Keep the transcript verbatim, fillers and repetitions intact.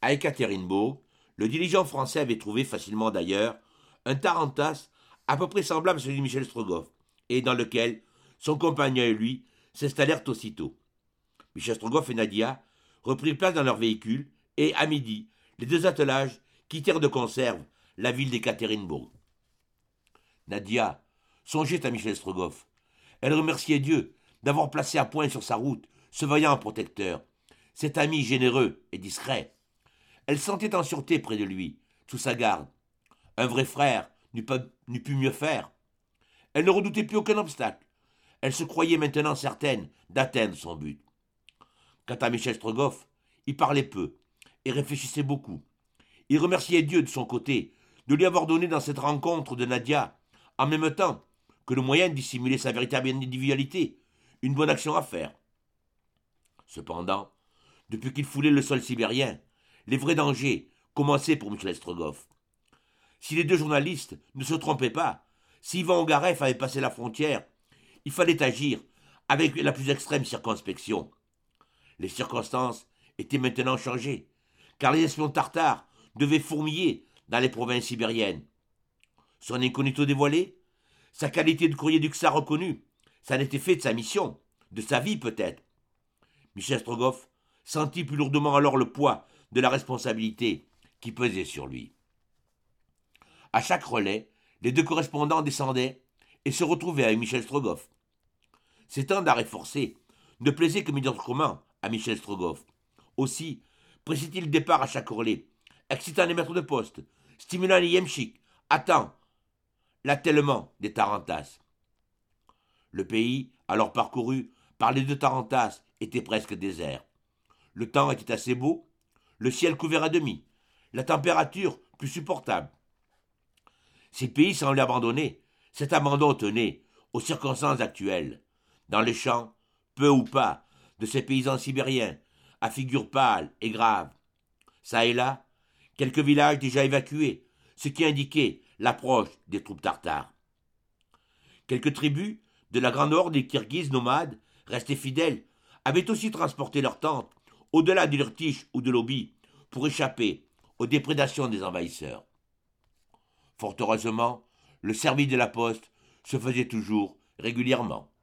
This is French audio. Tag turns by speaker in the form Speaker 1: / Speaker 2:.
Speaker 1: À Ekaterinbourg, le dirigeant français avait trouvé facilement d'ailleurs un tarantasse à peu près semblable à celui de Michel Strogoff, et dans lequel son compagnon et lui s'installèrent aussitôt. Michel Strogoff et Nadia reprirent place dans leur véhicule, et à midi, les deux attelages quittèrent de conserve la ville d'Ekaterinbourg. Nadia songeait à Michel Strogoff. Elle remerciait Dieu d'avoir placé à point sur sa route ce vaillant protecteur, cet ami généreux et discret. Elle sentait en sûreté près de lui, sous sa garde. Un vrai frère n'eût, pas, n'eût pu mieux faire. Elle ne redoutait plus aucun obstacle. Elle se croyait maintenant certaine d'atteindre son but. Quant à Michel Strogoff, il parlait peu et réfléchissait beaucoup. Il remerciait Dieu de son côté de lui avoir donné dans cette rencontre de Nadia, en même temps que le moyen de dissimuler sa véritable individualité, une bonne action à faire. Cependant, depuis qu'il foulait le sol sibérien, les vrais dangers commençaient pour Michel Strogoff. Si les deux journalistes ne se trompaient pas, si Ivan Ogareff avait passé la frontière, il fallait agir avec la plus extrême circonspection. Les circonstances étaient maintenant changées, car les espions tartares devaient fourmiller dans les provinces sibériennes. Son incognito dévoilé, sa qualité de courrier du Tsar reconnu, ça en était fait de sa mission, de sa vie peut-être. Michel Strogoff sentit plus lourdement alors le poids de la responsabilité qui pesait sur lui. À chaque relais, les deux correspondants descendaient et se retrouvaient avec Michel Strogoff. Ces temps d'arrêt forcé ne plaisaient que médiocrement à Michel Strogoff. Aussi précitait il le départ à chaque relais, excitant les maîtres de poste, stimulant les yemchiks, attend l'attellement des tarantas. Le pays, alors parcouru par les deux tarantas, était presque désert. Le temps était assez beau, le ciel couvert à demi, la température plus supportable. Si le pays semblait abandonné, cet abandon tenait aux circonstances actuelles. Dans les champs, peu ou pas, de ces paysans sibériens, à figure pâle et grave. Ça et là, quelques villages déjà évacués, ce qui indiquait l'approche des troupes tartares. Quelques tribus de la grande horde des Kirghizes nomades, restés fidèles, avaient aussi transporté leurs tentes au-delà de l'Irtych ou de l'Obi pour échapper aux déprédations des envahisseurs. Fort heureusement, le service de la poste se faisait toujours régulièrement.